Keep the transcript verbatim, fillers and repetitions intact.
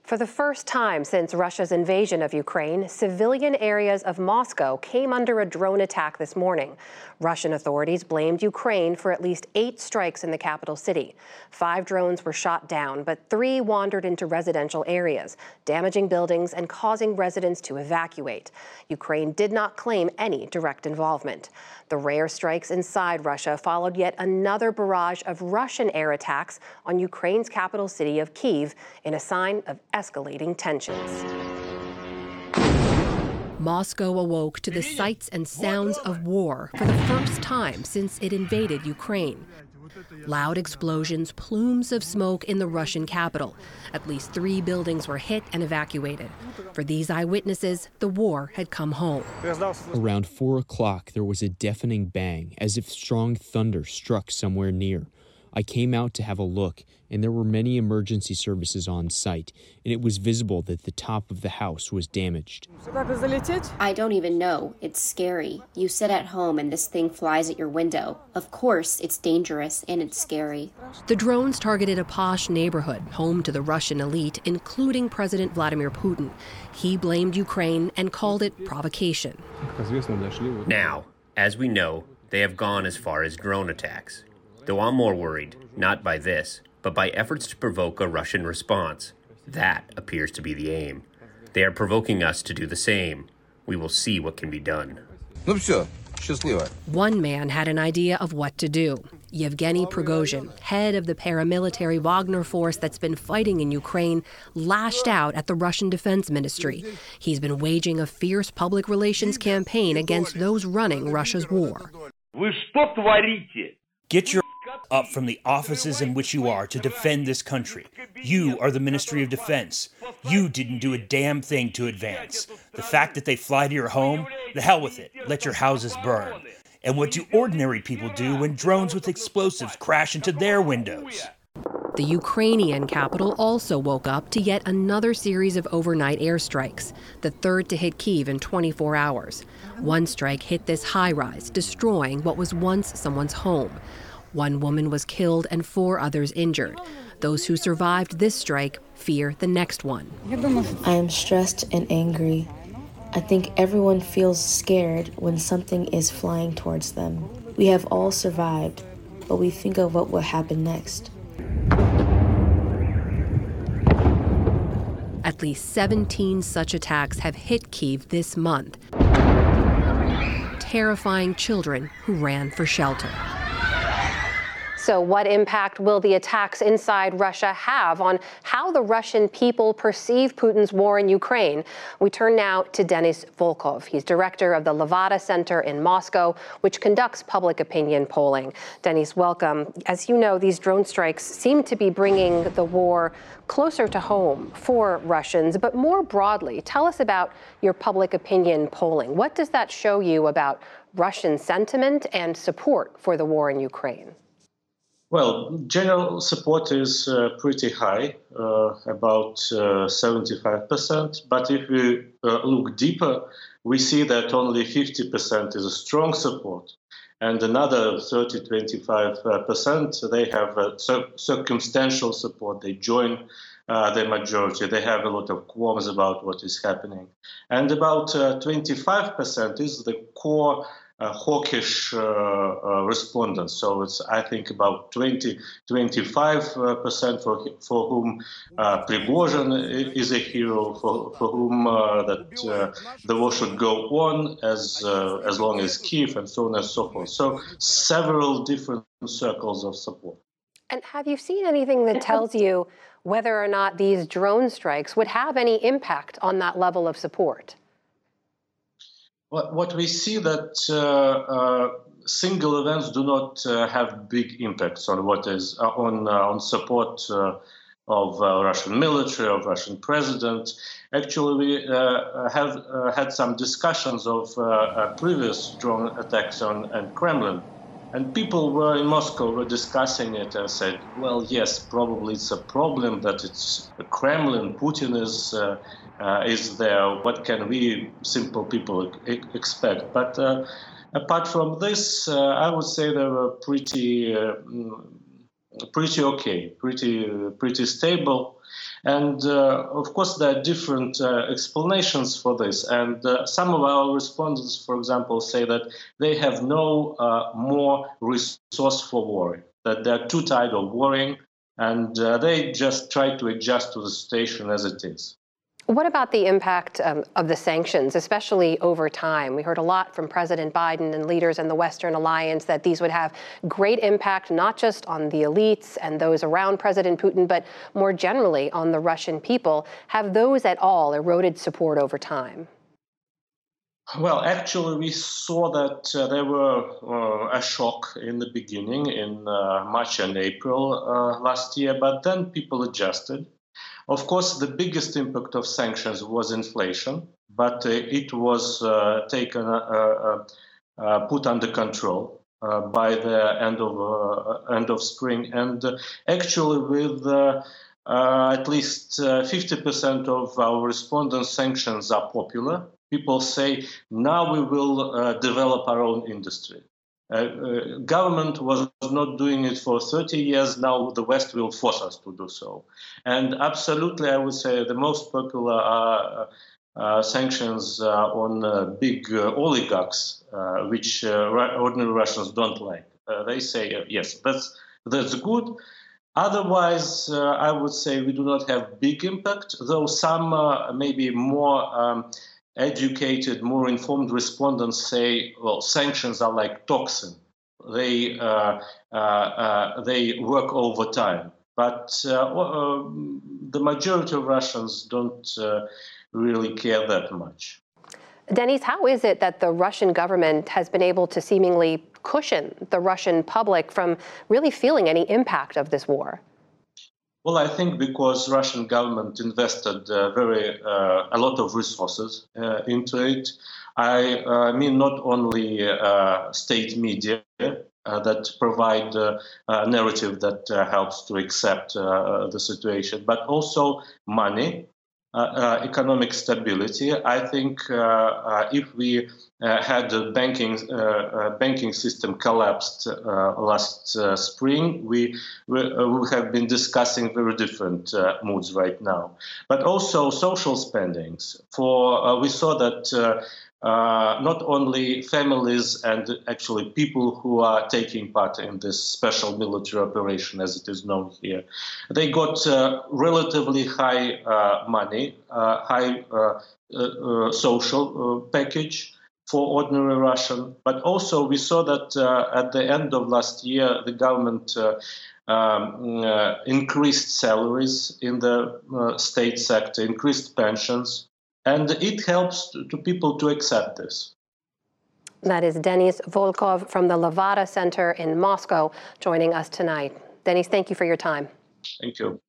For the first time since Russia's invasion of Ukraine, civilian areas of Moscow came under a drone attack this morning. Russian authorities blamed Ukraine for at least eight strikes in the capital city. Five drones were shot down, but three wandered into residential areas, damaging buildings and causing residents to evacuate. Ukraine did not claim any direct involvement. The rare strikes inside Russia followed yet another barrage of Russian air attacks on Ukraine's capital city of Kyiv in a sign of escalating tensions. Moscow awoke to the sights and sounds of war for the first time since it invaded Ukraine. Loud explosions, plumes of smoke in the Russian capital. At least three buildings were hit and evacuated. For these eyewitnesses, the war had come home. Around four o'clock, there was a deafening bang, as if strong thunder struck somewhere near. I came out to have a look, and there were many emergency services on site, and it was visible that the top of the house was damaged. I don't even know. It's scary. You sit at home and this thing flies at your window. Of course, it's dangerous and it's scary. The drones targeted a posh neighborhood, home to the Russian elite, including President Vladimir Putin. He blamed Ukraine and called it provocation. Now, as we know, they have gone as far as drone attacks. Though I'm more worried, not by this, but by efforts to provoke a Russian response. That appears to be the aim. They are provoking us to do the same. We will see what can be done. One man had an idea of what to do. Yevgeny Prigozhin, head of the paramilitary Wagner force that's been fighting in Ukraine, lashed out at the Russian Defense Ministry. He's been waging a fierce public relations campaign against those running Russia's war. Get your up from the offices in which you are to defend this country. You are the Ministry of Defense. You didn't do a damn thing to advance. The fact that they fly to your home, the hell with it. Let your houses burn. And what do ordinary people do when drones with explosives crash into their windows? The Ukrainian capital also woke up to yet another series of overnight airstrikes, the third to hit Kyiv in twenty-four hours. One strike hit this high-rise, destroying what was once someone's home. One woman was killed and four others injured. Those who survived this strike fear the next one. I am stressed and angry. I think everyone feels scared when something is flying towards them. We have all survived, but we think of what will happen next. At least seventeen such attacks have hit Kyiv this month, terrifying children who ran for shelter. So what impact will the attacks inside Russia have on how the Russian people perceive Putin's war in Ukraine? We turn now to Denis Volkov. He's director of the Levada Center in Moscow, which conducts public opinion polling. Denis, welcome. As you know, these drone strikes seem to be bringing the war closer to home for Russians. But more broadly, tell us about your public opinion polling. What does that show you about Russian sentiment and support for the war in Ukraine? Well, general support is uh, pretty high, uh, about uh, seventy-five percent. But if we uh, look deeper, we see that only fifty percent is a strong support. And another thirty to twenty-five percent, they have uh, cir- circumstantial support. They join uh, the majority. They have a lot of qualms about what is happening. And about uh, twenty-five percent is the core Uh, hawkish uh, uh, respondents. So it's, I think, about twenty to twenty-five percent for for whom uh, Prigozhin is a hero, for, for whom uh, that uh, the war should go on as uh, as long as Kyiv, and so on and so forth. So several different circles of support. And have you seen anything that tells you whether or not these drone strikes would have any impact on that level of support? What we see that uh, uh, single events do not uh, have big impacts on what is uh, on uh, on support uh, of uh, Russian military, of Russian president. Actually, we uh, have uh, had some discussions of uh, uh, previous drone attacks on, on Kremlin, and people were in Moscow were discussing it and said, "Well, yes, probably it's a problem that it's the Kremlin. Putin is." Uh, Uh, is there. What can we simple people e- expect? But uh, apart from this, uh, I would say they were pretty, uh, pretty okay, pretty, pretty stable. And uh, of course, there are different uh, explanations for this. And uh, some of our respondents, for example, say that they have no uh, more resource for worry, that they're too tired of worrying, and uh, they just try to adjust to the situation as it is. What about the impact um, of the sanctions, especially over time? We heard a lot from President Biden and leaders in the Western alliance that these would have great impact, not just on the elites and those around President Putin, but more generally on the Russian people. Have those at all eroded support over time? Well, actually, we saw that uh, there were uh, a shock in the beginning in uh, March and April uh, last year, but then people adjusted. Of course, the biggest impact of sanctions was inflation, but uh, it was uh, taken, uh, uh, uh, put under control uh, by the end of uh, end of spring, and uh, actually, with uh, uh, at least uh, fifty percent of our respondents, sanctions are popular. People say now we will uh, develop our own industry. Uh, uh, government was not doing it for thirty years. Now the West will force us to do so. And absolutely, I would say the most popular are uh, sanctions uh, on uh, big uh, oligarchs, uh, which uh, ordinary Russians don't like. Uh, they say, uh, yes, that's, that's good. Otherwise, uh, I would say we do not have big impact, though some uh, maybe more um, educated, more informed respondents say, well, sanctions are like toxin. They uh, uh, uh, they work over time. But uh, uh, the majority of Russians don't uh, really care that much. Denis, how is it that the Russian government has been able to seemingly cushion the Russian public from really feeling any impact of this war? Well, I think because Russian government invested uh, very uh, a lot of resources uh, into it. I uh, mean not only uh, state media uh, that provide uh, a narrative that uh, helps to accept uh, the situation, but also money, uh, uh, economic stability. I think uh, uh, if we uh, had the banking uh, uh, banking system collapsed uh, last uh, spring, we, we uh, would have been discussing very different uh, moods right now. But also social spendings. For uh, we saw that. Uh, Uh, not only families and actually people who are taking part in this special military operation, as it is known here, they got uh, relatively high uh, money, uh, high uh, uh, uh, social uh, package for ordinary Russian. But also we saw that uh, at the end of last year, the government uh, um, uh, increased salaries in the uh, state sector, increased pensions. And it helps to, to people to accept this. That is Denis Volkov from the Levada Center in Moscow joining us tonight. Denis, thank you for your time. Thank you.